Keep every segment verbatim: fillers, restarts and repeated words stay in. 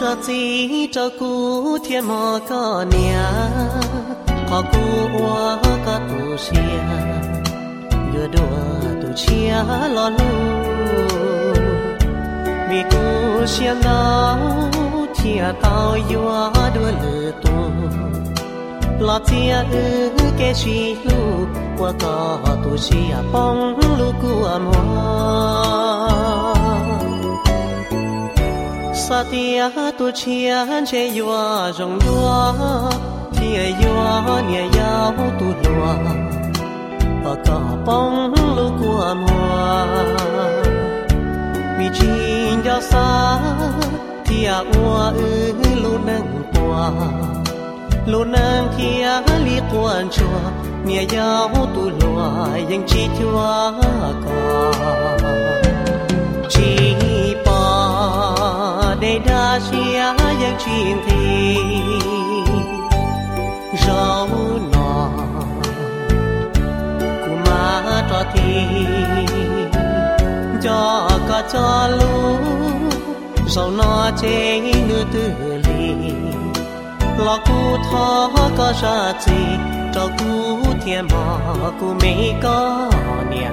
cho chỉ cho cú thiên mò có nia có cú qua có tu xia vừa đùa tu chia lo lu vì cú xia ngáo thia tao vừa đùa lừa tu lo chia ư cái chi lu qua có tu xia bông lu cú amor sa tia tu chia che yua rong yua tia yua nia yao tu lua và cả bóng lu của mùa vì chín cho xa tia ua ư lu nâng qua lu nâng tia li quan chua nia yao tu lua yang chi chua cả chi để đa chia những chuyện thì rau nọ của má cho thì cho cả cho lu rau nọ chế nữ tư lì lo cu thọ có ra gì cho cu thiên mò cu mấy có nhà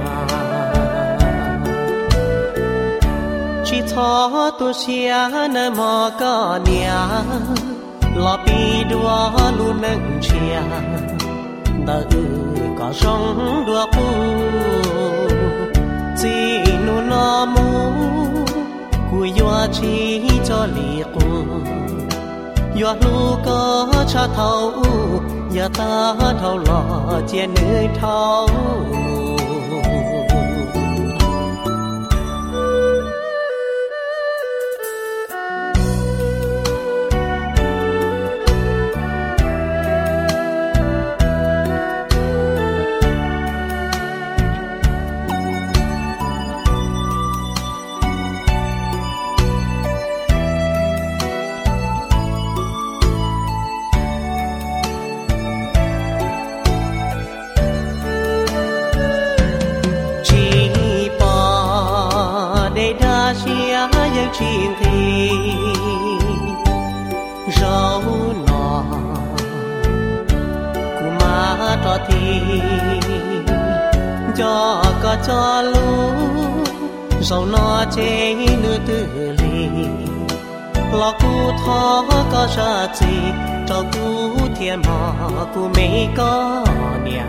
chỉ thọ tu xia nơi mò có nia lo pi đua lu nâng chia ta ư có sông đua cu chỉ nu nó mu cu yua chỉ cho li cu yua lu có cha thâu ya ta thâu lo chia nơi thâu những chuyện thì rau nọ của má cho thì cho có cho lu rau nọ chế nữ tư lì lo cu thọ có ra gì cho cu thiên mò cu mấy có nhà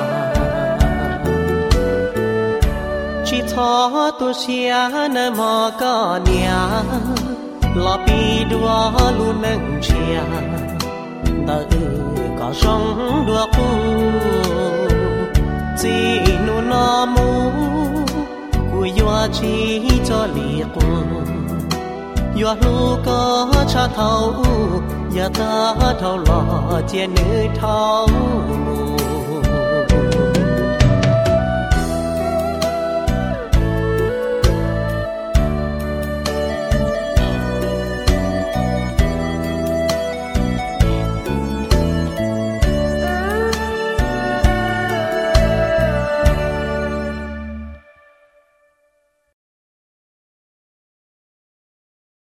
chỉ thọ tu xia nơi mò có nia lo pi đua lu nâng chia ta ư có sông đua cu chỉ nu nó mu cu yua chỉ cho li cu yua lu có cha thâu ya ta thâu lo chia nữ thâu